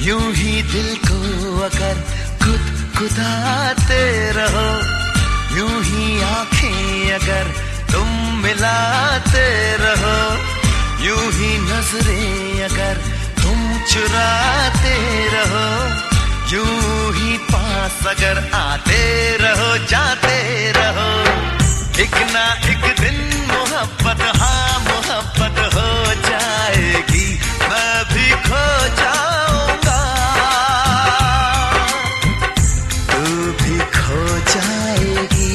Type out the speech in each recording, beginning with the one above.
यूं ही दिल को अगर गुदगुदाते रहो, यूं ही आंखें अगर तुम मिलाते रहो, यूं ही नजरें अगर तुम चुराते रहो, यूं ही पास अगर आते रहो, जाते रहो, एक ना एक दिन मोहब्बत, हाँ मोहब्बत हो जाएगी, मैं भी खो जाऊंगा, तू भी खो जाएगी।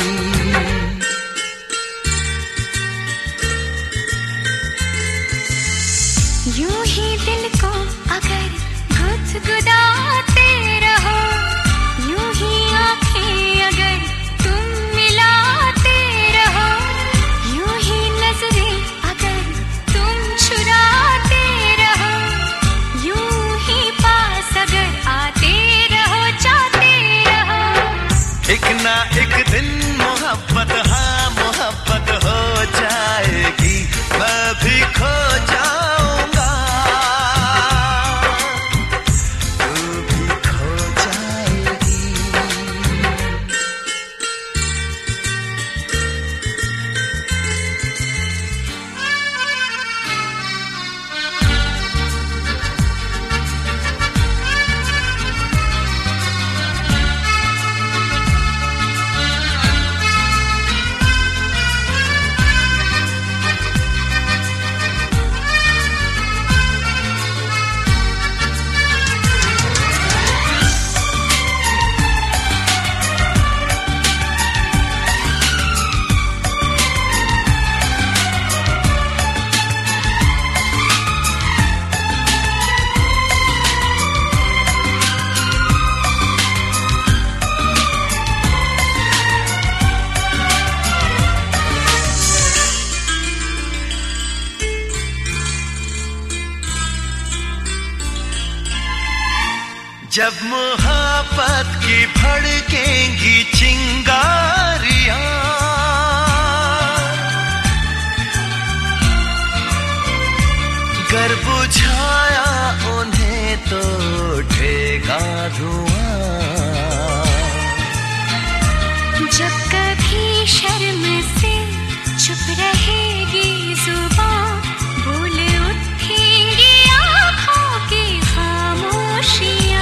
यूं ही दिल को अगर गुदगुदाते रहो, यूं ही आंखें अगर तुम मिलाते रहो, यूं ही नजरें अगर तुम चुराते रहो, यूं ही पास अगर आते रहो, जाते रहो, एक ना एक दिन मोहब्बत, हाँ मोहब्बत हो जाएगी, मैं भी खो जाऊंगा, तू भी खो जाएगी। जब मोहब्बत की भड़केंगी चिंगारियां, गर बुझाया उन्हें तो उठेगा धुआं, जब कभी शर्म से चुप रहेगी जुबान, बोल उठेंगी आँखों की खामोशियाँ,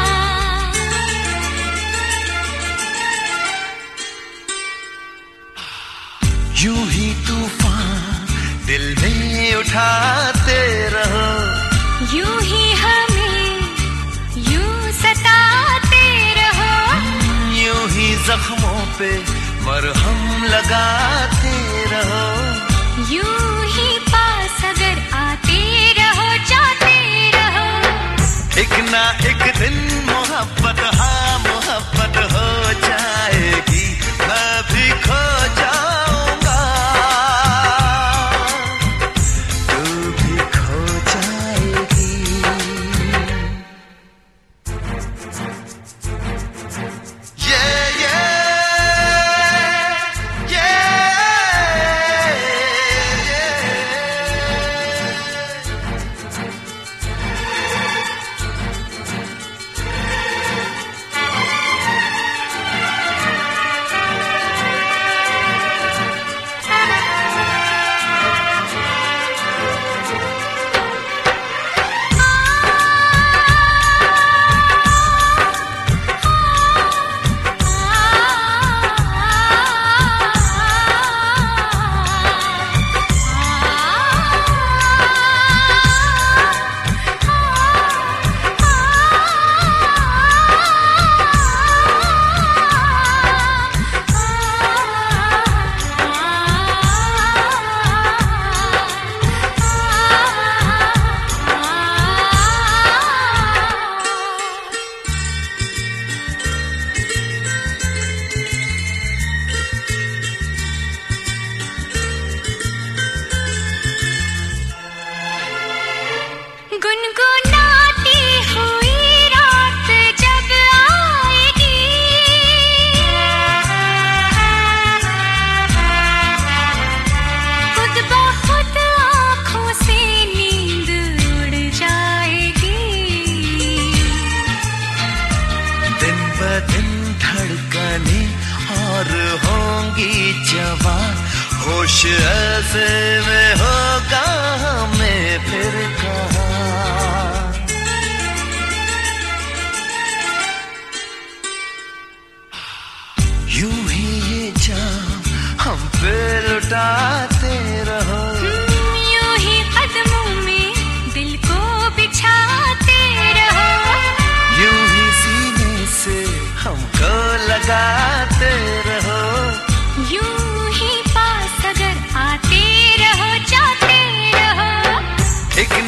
यूं ही तूफान दिल में उठाते रहो, यूं ही हमें यूं सताते रहो, यूं ही जख्मों पे मरहम लगाते रहो, यूं ही पास अगर आते रहो, जाते रहो, एक ना एक दिन मोहब्बत, हाँ मोहब्बत हो जाएगी, मैं भी खो जाऊंगा, तू भी खो जाएगी। Yeah, yeah, yeah, yeah.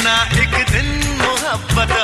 ना एक दिन मोहब्बत